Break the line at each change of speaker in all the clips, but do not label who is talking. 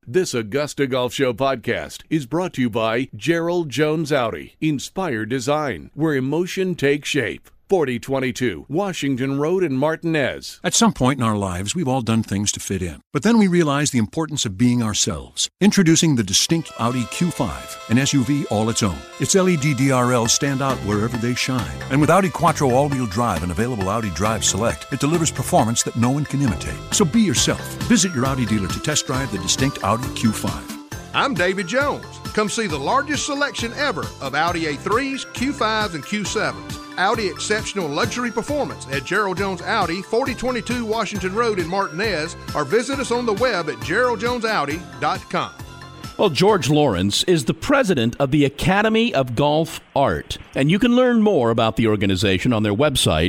This Augusta Golf Show podcast is brought to you by Gerald Jones Audi. Inspire design, where emotion takes shape. 4022 Washington Road in Martinez.
At some point in our lives, we've all done things to fit in. But then we realize the importance of being ourselves. Introducing the distinct Audi Q5, an SUV all its own. Its LED DRLs stand out wherever they shine. And with Audi Quattro all-wheel drive and available Audi Drive Select, it delivers performance that no one can imitate. So be yourself. Visit your Audi dealer to test drive the distinct Audi Q5.
I'm David Jones. Come see the largest selection ever of Audi A3s, Q5s, and Q7s. Audi Exceptional Luxury Performance at Gerald Jones Audi, 4022 Washington Road in Martinez, or visit us on the web at geraldjonesaudi.com.
Well, George Lawrence is the president of the Academy of Golf Art, and you can learn more about the organization on their website,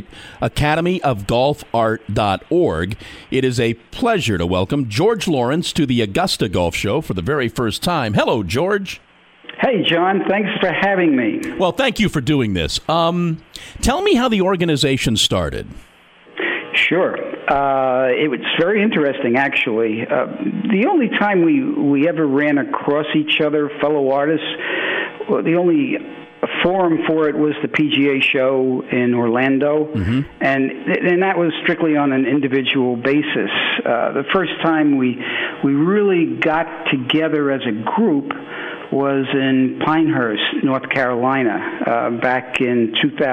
academyofgolfart.org. It is a pleasure to welcome George Lawrence to the Augusta Golf Show for the very first time. Hello, George.
Hey, John. Thanks for having me.
Well, thank you for doing this. Tell me how the organization started.
Sure. It was very interesting, actually. The only time we ever ran across each other, fellow artists, well, the only forum for it was the PGA show in Orlando, and that was strictly on an individual basis. The first time we really got together as a group was in Pinehurst, North Carolina, back in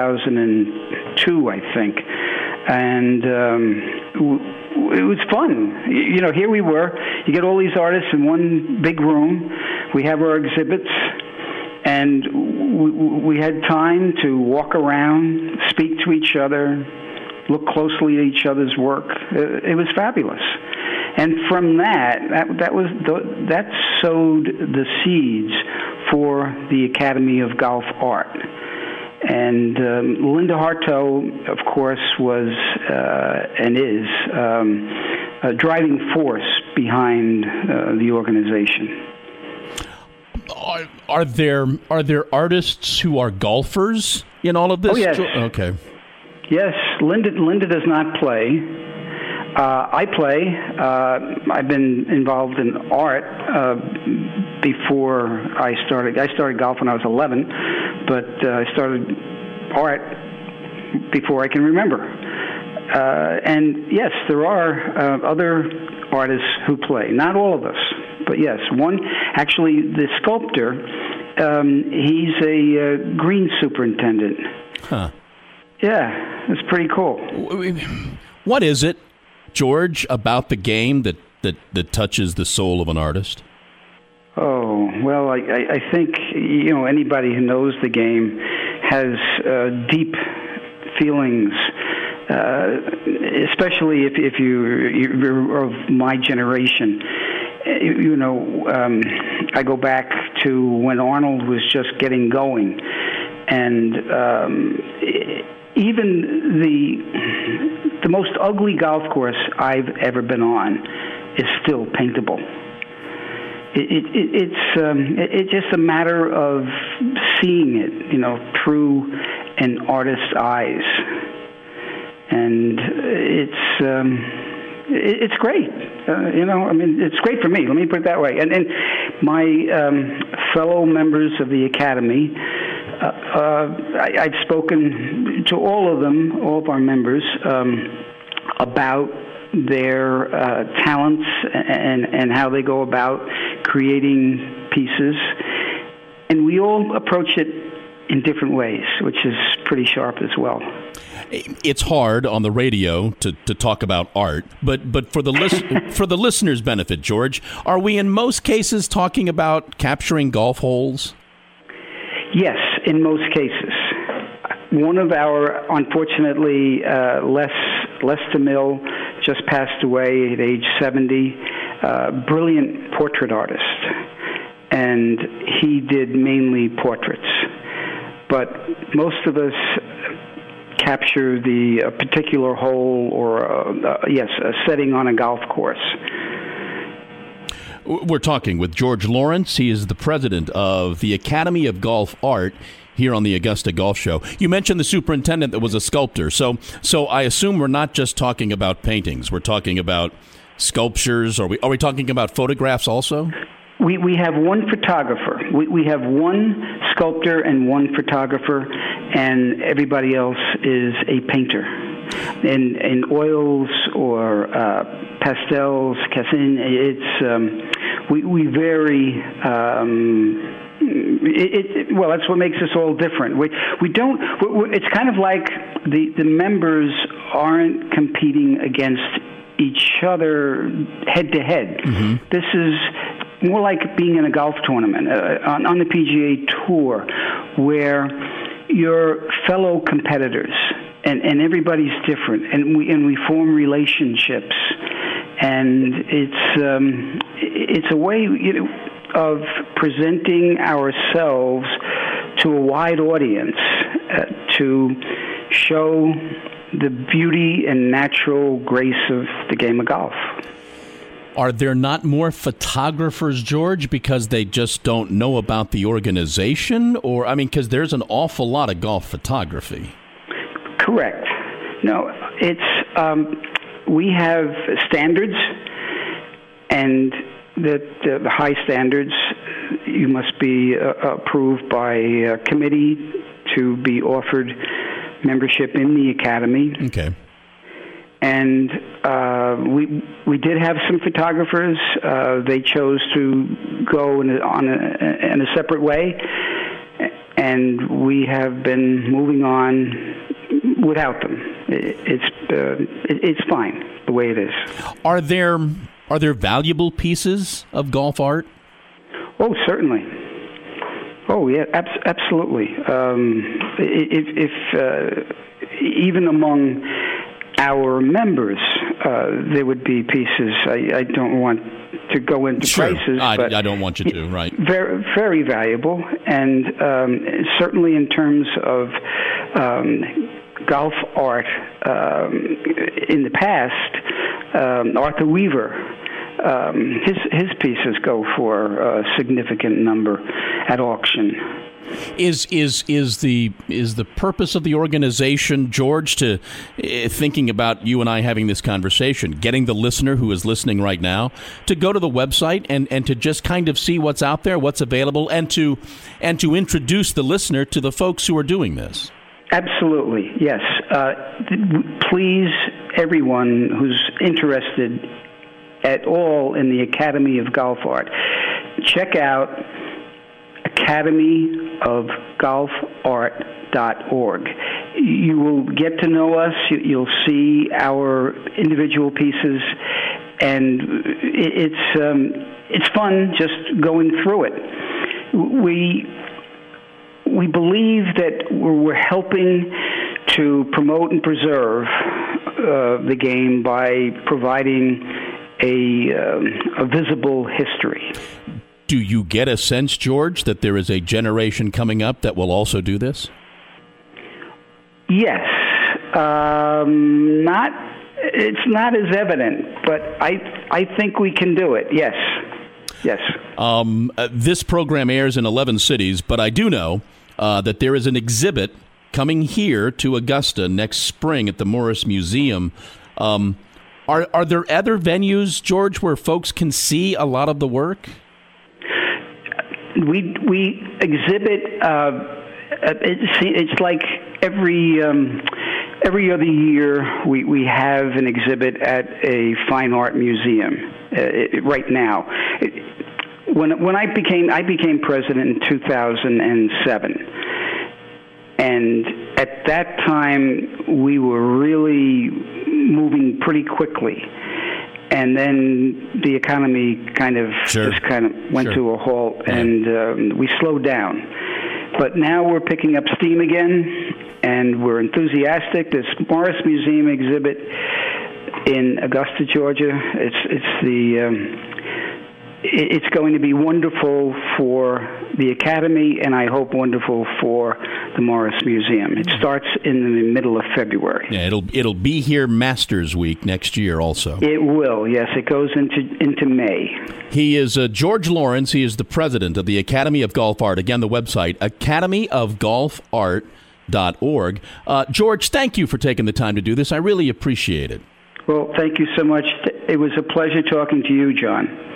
2002, I think. And it was fun. You know, here we were. You get all these artists in one big room. We have our exhibits, and we had time to walk around, speak to each other, look closely at each other's work. It was fabulous. And from that sowed the seeds for the Academy of Golf Art. And Linda Hartow, of course, was and is a driving force behind the organization.
Are there artists who are golfers in all of this?
Oh, yes.
Okay.
Yes, Linda does not play. I play. I've been involved in art before I started. I started golf when I was 11, but I started art before I can remember. And yes, there are other artists who play. Not all of us, but yes, one. Actually, the sculptor. He's a green superintendent.
Huh.
Yeah, it's pretty cool.
What is it, George, about the game that touches the soul of an artist?
Oh, well, I think, you know, anybody who knows the game has deep feelings, especially if you're of my generation. You know, I go back to when Arnold was just getting going, and even the most ugly golf course I've ever been on is still paintable. It's just a matter of seeing it, you know, through an artist's eyes, and it's great. You know, I mean, it's great for me. Let me put it that way. And my fellow members of the Academy. I've spoken to all of them, all of our members, about their talents and how they go about creating pieces. And we all approach it in different ways, which is pretty sharp as well.
It's hard on the radio to talk about art, but for the for the listeners' benefit, George, are we in most cases talking about capturing golf holes?
Yes, in most cases. One of our, unfortunately, Les DeMille just passed away at age 70, brilliant portrait artist, and he did mainly portraits. But most of us capture the particular hole or, a setting on a golf course.
We're talking with George Lawrence. He is the president of the Academy of Golf Art here on the Augusta Golf Show. You mentioned the superintendent that was a sculptor. So I assume we're not just talking about paintings. We're talking about Sculptures? Are we talking about photographs also?
We have one photographer. We have one sculptor and one photographer, and everybody else is a painter. In oils or pastels, cassine, we vary. Well, that's what makes us all different. We don't. It's kind of like the members aren't competing against each other head to head. This is more like being in a golf tournament on the PGA Tour, where your fellow competitors and everybody's different, and we form relationships, and it's a way of presenting ourselves to a wide audience to show the beauty and natural grace of the game of golf.
Are there not more photographers, George, because they just don't know about the organization? Or, because there's an awful lot of golf photography.
Correct. No, it's we have standards, and the high standards, you must be approved by a committee to be offered membership in the academy.
Okay.
And we did have some photographers. They chose to go in a separate way, and we have been moving on without them. It's fine the way it is. Are
there valuable pieces of golf art?
Oh, certainly. Oh, yeah, absolutely. If even among our members, there would be pieces. I don't want to go into prices. But
I don't want you to, right.
Very, very valuable, and certainly in terms of golf art in the past, Arthur Weaver, his pieces go for a significant number at auction.
Is the purpose of the organization, George, to thinking about you and I having this conversation, getting the listener who is listening right now to go to the website and to just kind of see what's out there, what's available, and to introduce the listener to the folks who are doing this?
Absolutely, yes. Please, everyone who's interested at all in the Academy of Golf Art, check out academyofgolfart.org. You will get to know us. You'll see our individual pieces, and it's fun just going through it. We believe that we're helping to promote and preserve the game by providing a visible history.
Do you get a sense, George, that there is a generation coming up that will also do this?
Yes. It's not as evident, but I think we can do it. Yes. Yes.
This program airs in 11 cities, but I do know that there is an exhibit coming here to Augusta next spring at the Morris Museum. Are there other venues, George, where folks can see a lot of the work?
We exhibit. It's like every other year we have an exhibit at a fine art museum. Right now, when I became president in 2007, and at that time we were really moving pretty quickly. And then the economy kind of went to a halt, and we slowed down. But now we're picking up steam again, and we're enthusiastic. This Morris Museum exhibit in Augusta, Georgia. It's going to be wonderful for the Academy, and I hope wonderful for the Morris Museum. It starts in the middle of February.
Yeah, it'll be here Masters Week next year also.
It will, yes. It goes into May.
He is George Lawrence. He is the president of the Academy of Golf Art. Again, the website, academyofgolfart.org. George, thank you for taking the time to do this. I really appreciate it.
Well, thank you so much It was a pleasure talking to you, John.